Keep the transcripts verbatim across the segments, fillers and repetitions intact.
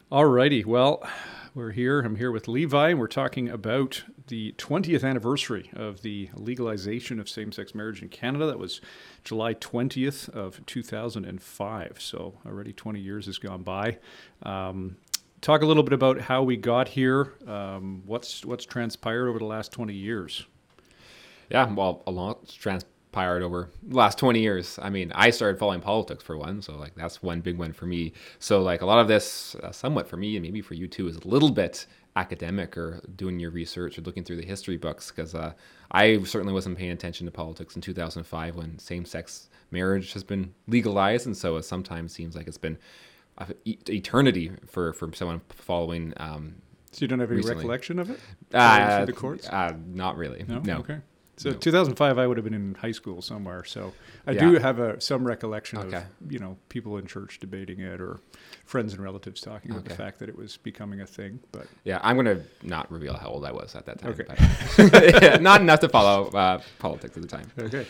Alrighty, well, we're here. I'm here with Levi, and we're talking about the twentieth anniversary of the legalization of same-sex marriage in Canada. That was July twentieth of two thousand five, so already twenty years has gone by. Um, talk a little bit about how we got here, um, what's what's transpired over the last twenty years. Yeah, well, a lot's transpired over the last twenty years. I mean, I started following politics for one, so like that's one big one for me. So like a lot of this, uh, somewhat for me, and maybe for you too, is a little bit academic or doing your research or looking through the history books, because uh, I certainly wasn't paying attention to politics in two thousand five when same-sex marriage has been legalized, and so it sometimes seems like it's been an eternity for, for someone following. Um, so you don't have any recently. recollection of it? Uh, through the courts? Uh, not really. No? no. Okay. So No. two thousand five, I would have been in high school somewhere. So I Yeah. do have a, some recollection Okay. of, you know, people in church debating it or friends and relatives talking about Okay. the fact that it was becoming a thing. But Yeah, I'm going to not reveal how old I was at that time. Okay. But yeah, not enough to follow uh, politics at the time. okay.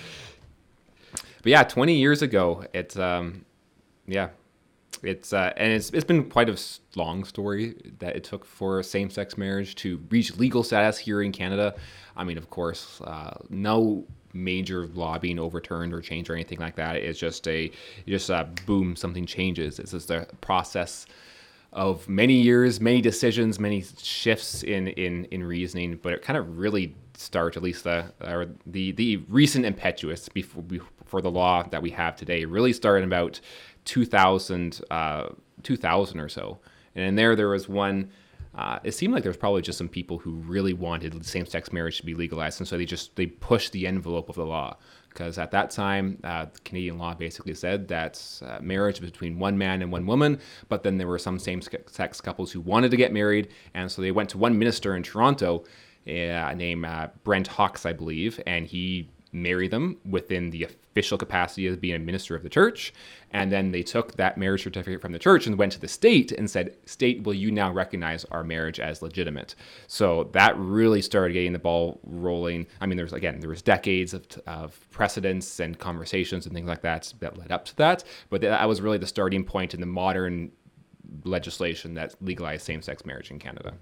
But yeah, twenty years ago, it's, um, yeah, it's, uh, and it's it's been quite a s- long story that it took for same-sex marriage to reach legal status here in Canada. I mean, of course, uh, no major law being overturned or changed or anything like that. It's just a, just uh, boom, something changes. It's just a process of many years, many decisions, many shifts in, in, in reasoning, but it kind of really starts, at least the or the the recent impetus before before the law that we have today really started about two thousand, uh, two thousand or so. And in there, there was one. Uh, it seemed like there was probably just some people who really wanted same-sex marriage to be legalized, and so they just they pushed the envelope of the law. Because at that time, uh, Canadian law basically said that uh, marriage was between one man and one woman, but then there were some same-sex couples who wanted to get married, and so they went to one minister in Toronto, uh, named uh, Brent Hawkes, I believe, and he married them within the official capacity as being a minister of the church. And then they took that marriage certificate from the church and went to the state and said, state, will you now recognize our marriage as legitimate? So that really started getting the ball rolling. I mean, there's, again, there was decades of, of precedents and conversations and things like that that led up to that. But that was really the starting point in the modern legislation that legalized same-sex marriage in Canada.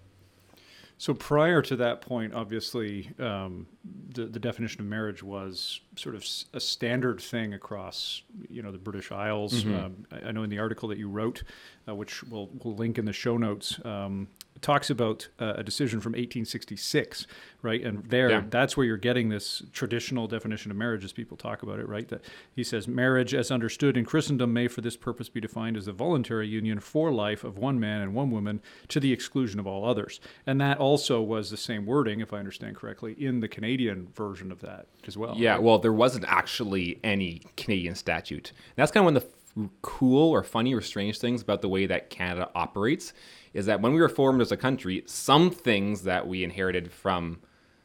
So prior to that point, obviously, um, the, the definition of marriage was sort of s- a standard thing across, you know, the British Isles. Mm-hmm. Um, I, I know in the article that you wrote, uh, which we'll, we'll link in the show notes, um, it talks about uh, a decision from eighteen sixty-six, right? And there, Yeah. that's where you're getting this traditional definition of marriage as people talk about it, right? That he says, marriage as understood in Christendom may for this purpose be defined as a voluntary union for life of one man and one woman to the exclusion of all others. And that also was the same wording, if I understand correctly, in the Canadian version of that as well. Yeah, right? well, there wasn't actually any Canadian statute. And that's kind of one of the f- cool or funny or strange things about the way that Canada operates, is that when we were formed as a country, some things that we inherited from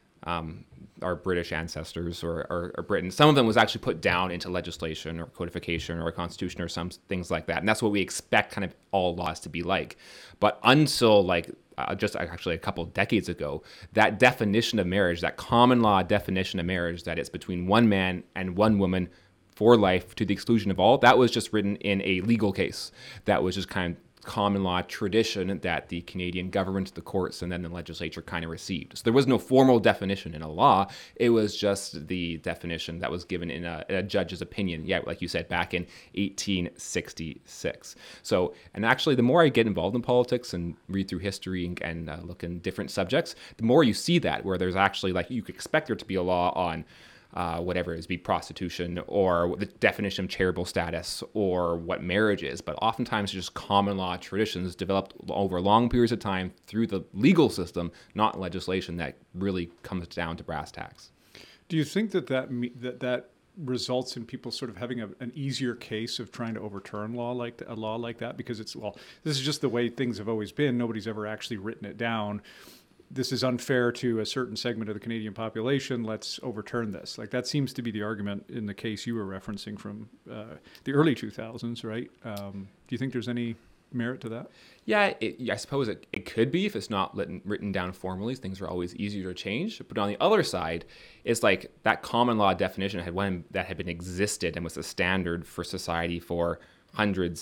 um, our British ancestors or, or, or Britain, some of them was actually put down into legislation or codification or a constitution or some things like that. And that's what we expect kind of all laws to be like. But until like uh, just actually a couple of decades ago, that definition of marriage, that common law definition of marriage, that it's between one man and one woman for life to the exclusion of all, that was just written in a legal case. That was just kind of common law tradition that the Canadian government, the courts, and then the legislature kind of received. So there was no formal definition in a law. It was just the definition that was given in a, a judge's opinion. Yeah, like you said, back in eighteen sixty-six. So, and actually, the more I get involved in politics and read through history and, and uh, look in different subjects, the more you see that, where there's actually, like, you could expect there to be a law on Uh, whatever it is, be prostitution or the definition of charitable status or what marriage is. But oftentimes just common law traditions developed over long periods of time through the legal system, not legislation that really comes down to brass tacks. Do you think that that, me- that, that results in people sort of having a, an easier case of trying to overturn law like th- a law like that? Because it's, well, this is just the way things have always been. Nobody's ever actually written it down. This is unfair to a certain segment of the Canadian population. Let's overturn this. Like, that seems to be the argument in the case you were referencing from uh, the early two thousands, right? Um, do you think there's any merit to that? Yeah, it, I suppose it, it could be if it's not written, written down formally. Things are always easier to change. But on the other side, it's like that common law definition had one that had been existed and was a standard for society for hundreds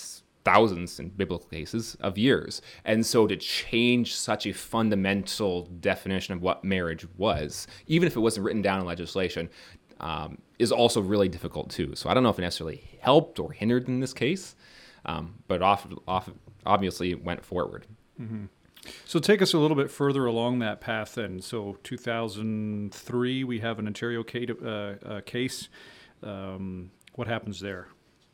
thousands in biblical cases of years. And so to change such a fundamental definition of what marriage was, even if it wasn't written down in legislation, um, is also really difficult too. So I don't know if it necessarily helped or hindered in this case, um, but off, off, obviously it went forward. Mm-hmm. So take us a little bit further along that path then. So two thousand three, we have an Ontario case. Uh, uh, case. Um, what happens there?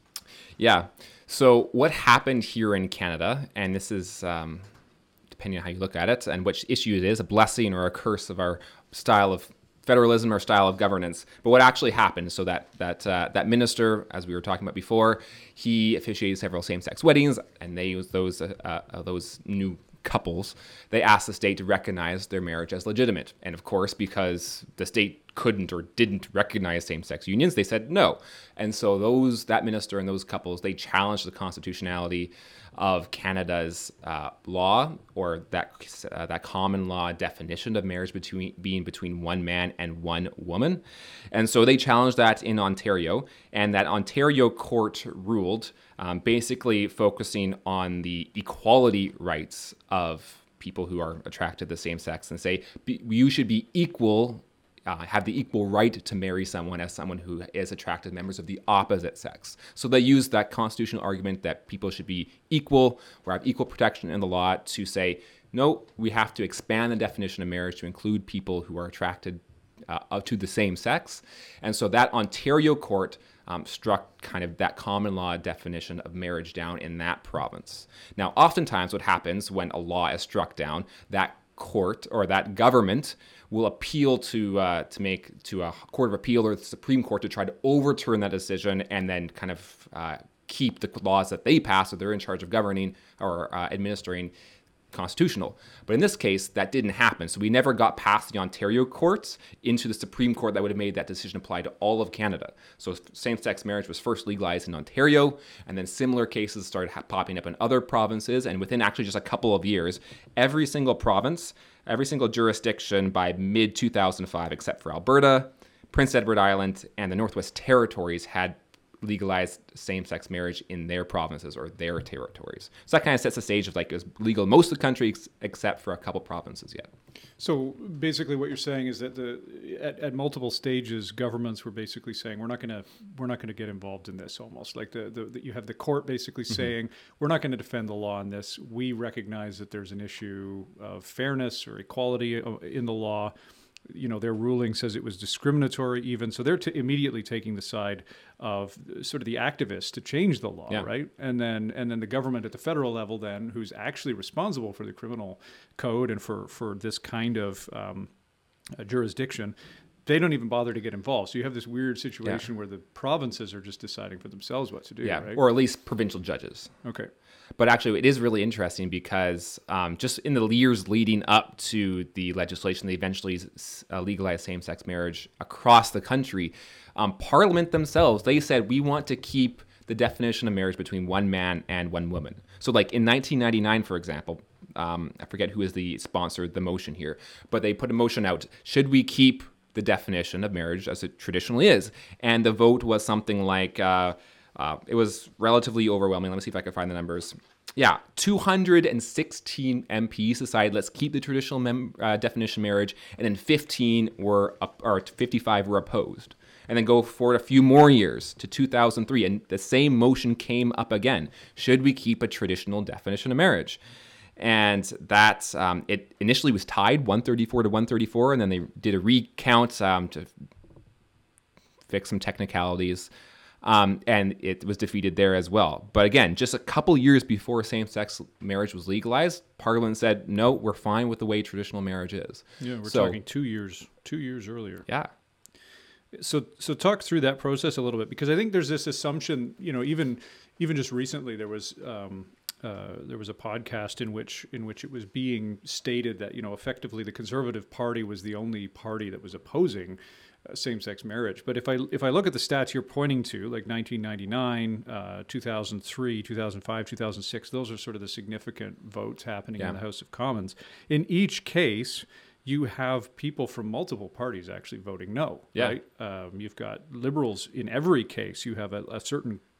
Yeah. So what happened here in Canada, and this is, um, depending on how you look at it and which issue it is, a blessing or a curse of our style of federalism or style of governance. But what actually happened, so that that uh, that minister, as we were talking about before, he officiated several same-sex weddings, and they used those uh, uh, those new couples, they asked the state to recognize their marriage as legitimate. And of course, because the state couldn't or didn't recognize same-sex unions, they said no. And so those that minister and those couples, they challenged the constitutionality of Canada's uh, law, or that uh, that common law definition of marriage between being between one man and one woman. And so they challenged that in Ontario, and that Ontario court ruled, um, basically focusing on the equality rights of people who are attracted to the same sex, and say be, you should be equal. Uh, have the equal right to marry someone as someone who is attracted to members of the opposite sex. So they use that constitutional argument that people should be equal or have equal protection in the law to say, no, we have to expand the definition of marriage to include people who are attracted uh, to the same sex. And so that Ontario court um, struck kind of that common law definition of marriage down in that province. Now, oftentimes what happens when a law is struck down, that court or that government will appeal to uh, to make to a court of appeal or the Supreme Court to try to overturn that decision, and then kind of uh, keep the laws that they pass, or they're in charge of governing or uh, administering, constitutional. But in this case, that didn't happen. So we never got past the Ontario courts into the Supreme Court that would have made that decision apply to all of Canada. So same-sex marriage was first legalized in Ontario, and then similar cases started ha- popping up in other provinces. And within actually just a couple of years, every single province, every single jurisdiction by mid two thousand five, except for Alberta, Prince Edward Island, and the Northwest Territories, had legalized same-sex marriage in their provinces or their territories. So that kind of sets the stage of like it was legal in most of the country ex- except for a couple provinces yet. So basically what you're saying is that the at, at multiple stages, governments were basically saying, we're not going to we're not going to get involved in this, almost like the, the, the you have the court basically mm-hmm. saying, we're not going to defend the law on this. We recognize that there's an issue of fairness or equality in the law. You know, their ruling says it was discriminatory even. So they're t- immediately taking the side of sort of the activists to change the law, yeah. right? And then and then the government at the federal level then, who's actually responsible for the criminal code and for, for this kind of um, uh, jurisdiction, they don't even bother to get involved. So you have this weird situation yeah. where the provinces are just deciding for themselves what to do, yeah. right? Or at least provincial judges. Okay. But actually, it is really interesting because um, just in the years leading up to the legislation that eventually uh, legalized same-sex marriage across the country, um, Parliament themselves, they said, we want to keep the definition of marriage between one man and one woman. So like in nineteen ninety-nine, for example, um, I forget who is the sponsor of the motion here, but they put a motion out, should we keep the definition of marriage as it traditionally is? And the vote was something like... Uh, Uh, it was relatively overwhelming. Let me see if I can find the numbers. Yeah, two hundred sixteen M Ps decided let's keep the traditional mem- uh, definition of marriage, and then fifteen were up, or fifty-five were opposed. And then go forward a few more years to two thousand three, and the same motion came up again. Should we keep a traditional definition of marriage? And that um, it initially was tied one thirty-four to one thirty-four, and then they did a recount um, to fix some technicalities. Um, and it was defeated there as well. But again, just a couple years before same-sex marriage was legalized, Parliament said, no, we're fine with the way traditional marriage is. Yeah, we're so, talking two years, two years earlier. Yeah. So, so talk through that process a little bit, because I think there's this assumption, you know, even, even just recently there was, um, uh, there was a podcast in which, in which it was being stated that, you know, effectively the Conservative Party was the only party that was opposing Uh, same-sex marriage. But if I if I look at the stats you're pointing to, like nineteen ninety-nine, uh, two thousand three, two thousand five, two thousand six, those are sort of the significant votes happening yeah. in the House of Commons. In each case, you have people from multiple parties actually voting no, yeah. right? Um, you've got Liberals in every case. You have a, a certain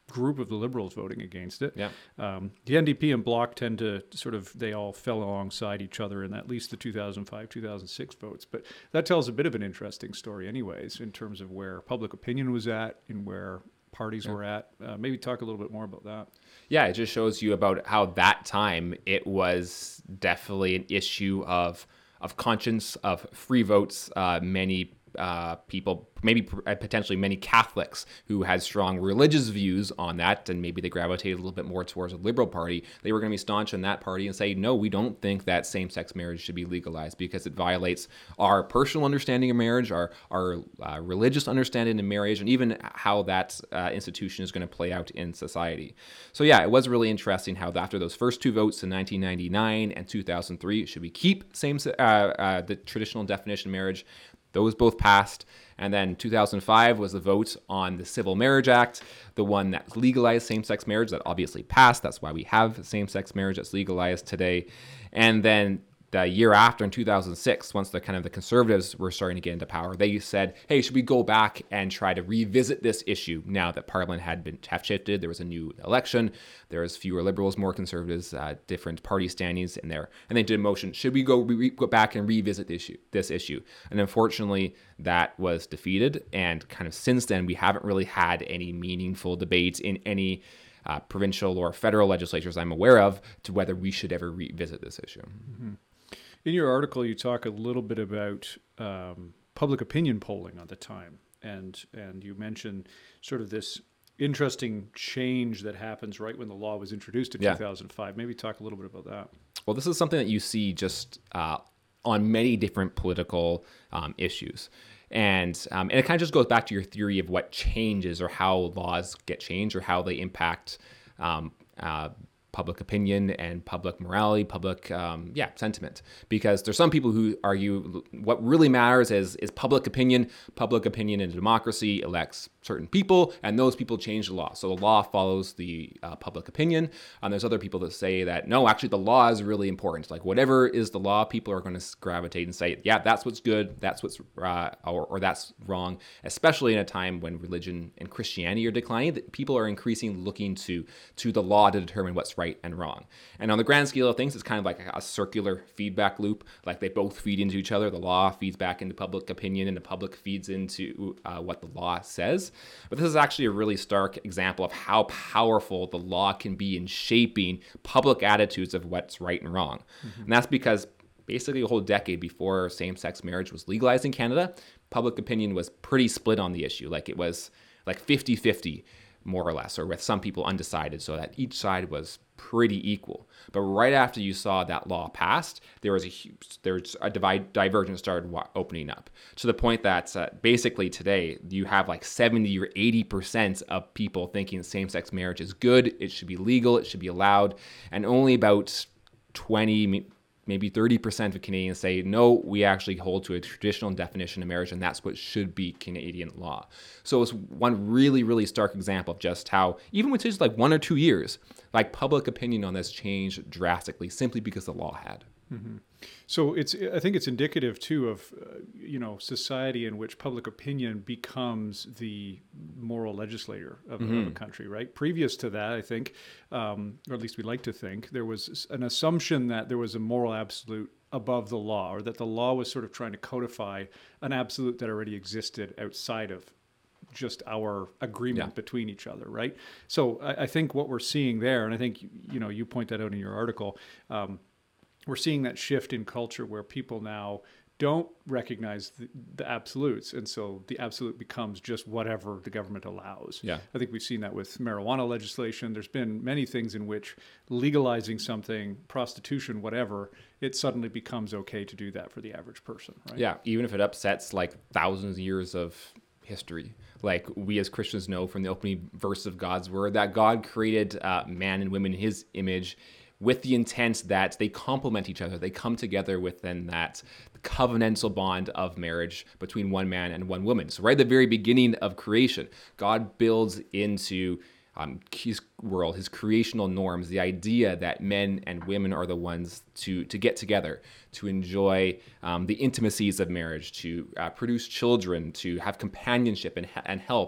group of the Liberals voting against it. Yeah. Um, the N D P and Bloc tend to sort of, they all fell alongside each other in at least the two thousand five, two thousand six votes. But that tells a bit of an interesting story anyways, in terms of where public opinion was at and where parties yeah. were at. Uh, maybe talk a little bit more about that. Yeah, it just shows you about how that time it was definitely an issue of of conscience, of free votes. Uh, many uh, people, maybe potentially many Catholics who had strong religious views on that, and maybe they gravitated a little bit more towards the Liberal Party. They were going to be staunch in that party and say, no, we don't think that same-sex marriage should be legalized because it violates our personal understanding of marriage, our our uh, religious understanding of marriage, and even how that uh, institution is going to play out in society. So yeah, it was really interesting how after those first two votes in nineteen ninety-nine and two thousand three, should we keep same uh, uh, the traditional definition of marriage? Those both passed. And then two thousand five was the vote on the Civil Marriage Act, the one that legalized same-sex marriage. That obviously passed. That's why we have same-sex marriage that's legalized today. And then the year after, in two thousand six, once the kind of the conservatives were starting to get into power, they said, hey, should we go back and try to revisit this issue now that Parliament had been have shifted? There was a new election. There was fewer liberals, more conservatives, uh, different party standings in there. And they did a motion, should we go, re- go back and revisit this issue, this issue? And unfortunately, that was defeated. And kind of since then, we haven't really had any meaningful debates in any uh, provincial or federal legislatures I'm aware of to whether we should ever revisit this issue. Mm-hmm. In your article, you talk a little bit about um, public opinion polling at the time, and and you mention sort of this interesting change that happens right when the law was introduced in yeah. two thousand five. Maybe talk a little bit about that. Well, this is something that you see just uh, on many different political um, issues. And um, and it kind of just goes back to your theory of what changes or how laws get changed or how they impact um, uh public opinion and public morality, public, um, yeah, sentiment. Because there's some people who argue what really matters is is public opinion. Public opinion in a democracy elects certain people, and those people change the law. So the law follows the uh, public opinion. And there's other people that say that, no, actually the law is really important. Like whatever is the law, people are going to gravitate and say, yeah, that's what's good, that's what's, uh, or, or that's wrong, especially in a time when religion and Christianity are declining, that people are increasingly looking to, to the law to determine what's right and wrong. And on the grand scale of things, it's kind of like a, a circular feedback loop. Like they both feed into each other. The law feeds back into public opinion, and the public feeds into uh, what the law says. But this is actually a really stark example of how powerful the law can be in shaping public attitudes of what's right and wrong. Mm-hmm. And that's because basically a whole decade before same-sex marriage was legalized in Canada, public opinion was pretty split on the issue. Like it was like fifty-fifty, more or less, or with some people undecided, so that each side was pretty equal. But right after you saw that law passed, there was a huge, there's a divide, divergence started wa- opening up to the point that uh, basically today you have like seventy or eighty percent of people thinking same-sex marriage is good, it should be legal, it should be allowed, and only about twenty, maybe thirty percent of Canadians say, no, we actually hold to a traditional definition of marriage, and that's what should be Canadian law. So it's one really, really stark example of just how, even with just like one or two years, like public opinion on this changed drastically simply because the law had. Mm-hmm. So it's, I think it's indicative too of, uh, you know, society in which public opinion becomes the moral legislator of, mm-hmm. of a country, right? Previous to that, I think, um, or at least we like to think, there was an assumption that there was a moral absolute above the law, or that the law was sort of trying to codify an absolute that already existed outside of just our agreement yeah. between each other, right? So I, I think what we're seeing there, and I think, you know, you point that out in your article, um, we're seeing that shift in culture where people now don't recognize the, the absolutes. And so the absolute becomes just whatever the government allows. Yeah. I think we've seen that with marijuana legislation. There's been many things in which legalizing something, prostitution, whatever, it suddenly becomes okay to do that for the average person, right? Yeah, even if it upsets like thousands of years of history. Like we as Christians know from the opening verse of God's word that God created uh, man and women in his image with the intent that they complement each other. They come together within that covenantal bond of marriage between one man and one woman. So right at the very beginning of creation, God builds into um, his world, his creational norms, the idea that men and women are the ones to, to get together, to enjoy um, the intimacies of marriage, to uh, produce children, to have companionship and, and help.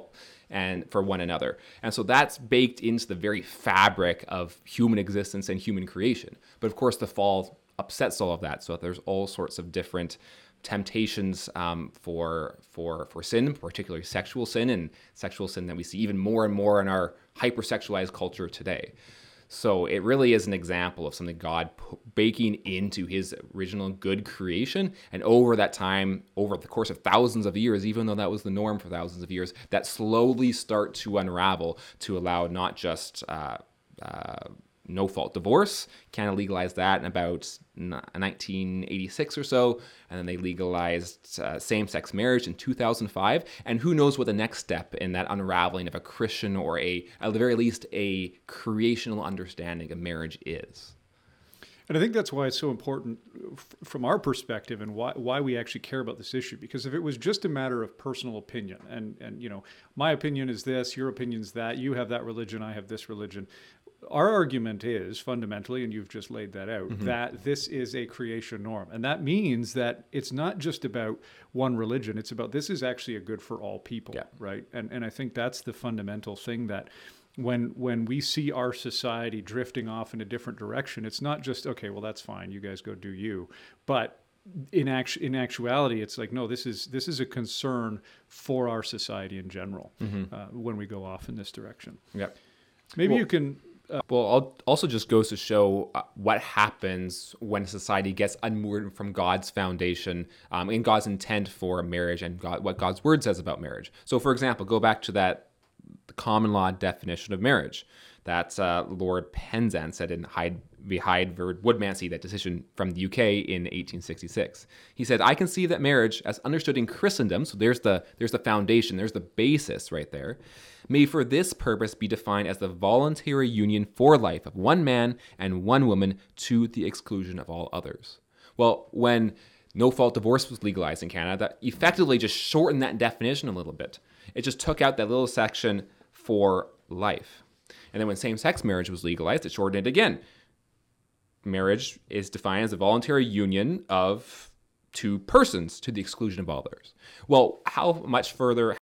and for one another. And so that's baked into the very fabric of human existence and human creation. But of course, the fall upsets all of that. So there's all sorts of different temptations um, for for for sin, particularly sexual sin, and sexual sin that we see even more and more in our hypersexualized culture today. So it really is an example of something God p- baking into his original good creation. And over that time, over the course of thousands of years, even though that was the norm for thousands of years, that slowly start to unravel to allow not just uh, uh, no-fault divorce. Canada legalized that in about nineteen eighty-six or so, and then they legalized uh, same-sex marriage in two thousand five. And who knows what the next step in that unraveling of a Christian or a, at the very least, a creational understanding of marriage is. And I think that's why it's so important f- from our perspective, and why why we actually care about this issue. Because if it was just a matter of personal opinion, and and you know, my opinion is this, your opinion's that, you have that religion, I have this religion. Our argument is fundamentally, and you've just laid that out, mm-hmm. that this is a creation norm. And that means that it's not just about one religion. It's about this is actually a good for all people, yeah. right? And and I think that's the fundamental thing, that when when we see our society drifting off in a different direction, it's not just, okay, well, that's fine, you guys go do you. But in actu- in actuality, it's like, no, this is this is a concern for our society in general, mm-hmm. uh, when we go off in this direction. Yeah. Maybe well, you can... Uh, well, also just goes to show uh, what happens when society gets unmoored from God's foundation um, and God's intent for marriage and God, what God's word says about marriage. So, for example, go back to that the common law definition of marriage that uh, Lord Penzance said in Hyde v. Hyde v. Woodmansey, that decision from the U K in eighteen sixty-six. He said, "I conceive that marriage, as understood in Christendom," so there's the there's the foundation, there's the basis right there, "may for this purpose be defined as the voluntary union for life of one man and one woman to the exclusion of all others." Well, when no-fault divorce was legalized in Canada, that effectively just shortened that definition a little bit. It just took out that little section for life. And then when same-sex marriage was legalized, it shortened it again. Marriage is defined as a voluntary union of two persons to the exclusion of others. Well, how much further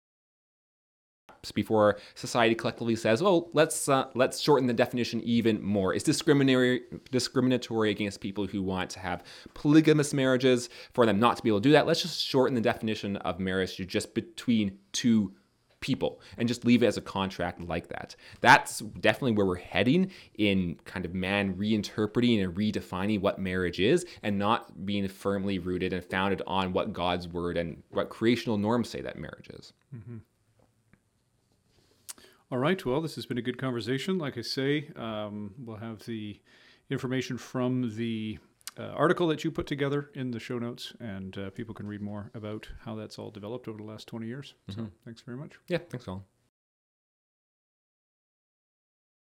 before society collectively says, "Oh, let's uh, let's shorten the definition even more"? It's discriminatory discriminatory against people who want to have polygamous marriages, for them not to be able to do that. Let's just shorten the definition of marriage to just between two people and just leave it as a contract like that. That's definitely where we're heading in kind of man reinterpreting and redefining what marriage is, and not being firmly rooted and founded on what God's word and what creational norms say that marriage is. Mm-hmm. All right. Well, this has been a good conversation. Like I say, um, we'll have the information from the uh, article that you put together in the show notes, and uh, people can read more about how that's all developed over the last twenty years. Mm-hmm. So thanks very much. Yeah, thanks, Colin.